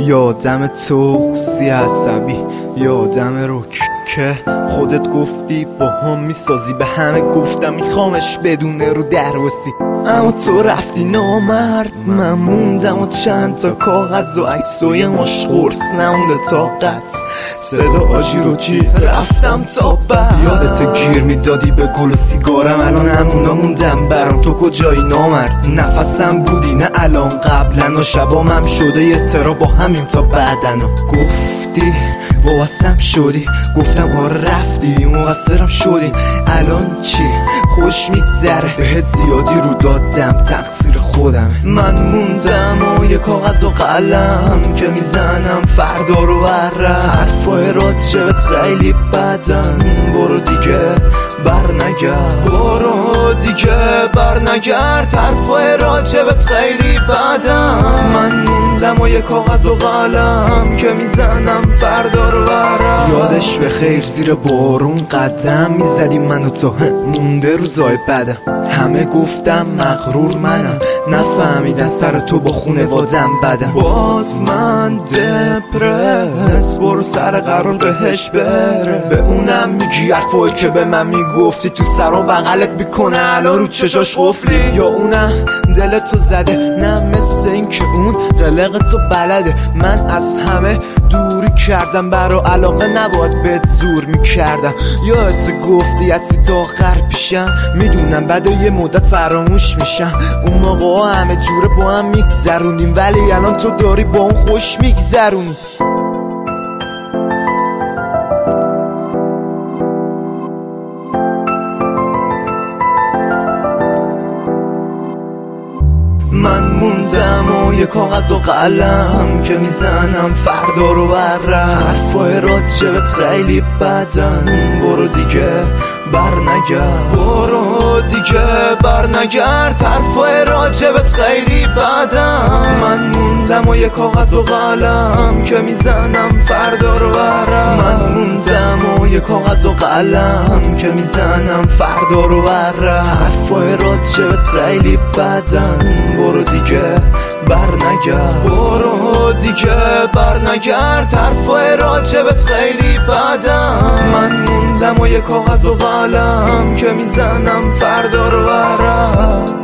یادم تو سی عصبی، یادم رک که خودت گفتی با هم میسازی. به همه گفتم میخوامش بدونه رو درواسی، اما تو رفتی نامرد. من موندم و چند تا کاغذ و عکس و یه مش قرص نمونده طاقت. صدا آجی رو چی رفتم تا بعد. یادت گیر میدادی به گل و سیگارم، الان همونا موندم برام. تو کجایی نامرد؟ نفسم بودی نه الان قبلا، و شبام هم شده یه ترا با همیم تا بعدن. گفتی واسم شدی، گفتم آره رفتی مقصرم شدی. الان چی؟ خوش میگذره، بهت زیادی رو دادم تقصیر خودم. من موندم و یه کاغذ و قلم که میزنم فردا رو بره. حرفای راجبت خیلی بدن، برو دیگه بر نگرد، برو دیگه بر نگرد. حرفای راجبت خیلی بدن. من موندم و یه کاغذ و قلم که میزنم فردا رو بره. یادش به خیر زیر بارون قدم میزدیم من و تو، مونده روزای بدم. همه گفتم مغرور منم، نفهمیدن سر تو با خونوادم بدم. باز من دپرس، برو سر قرار بهش بره. به اونم میگی حرفایی که به من میگفتی، تو سر و بغلت میکنه الان رو چشاش قفلی. یا اونم دلتو زده، نه مثل این که اون قلق تو بلده. من از همه دوری کردم، برا علاقه نباید بهت زور میکردم. یادت گفتی هستی تا آخر پیشم، میدونم بعد یه مدت فراموش میشم. اون موقع همه جوره با هم میگذرونیم، ولی الان تو داری با اون خوش میگذرونی. من موندم و یه کاغذ و قلم که میزنم فردا رو بره. حرفای راجبت خیلی بدن، برو دیگه بر نگرد، برو دیگه بر نگرد. حرفای راجبت خیلی بدن. من موندم و یه کاغذ و قلم که میزنم فردا رو بره. من موندم و یه کاغذ و قلم که میزنم فردا رو بره. حرفای راجبت خیلی بدن، برو دیگه بر نگرد، برو دیگه بر نگرد. حرفای راجبت خیلی بدن. من موندم و یه کاغذ و قلم که میزنم فردا رو بره.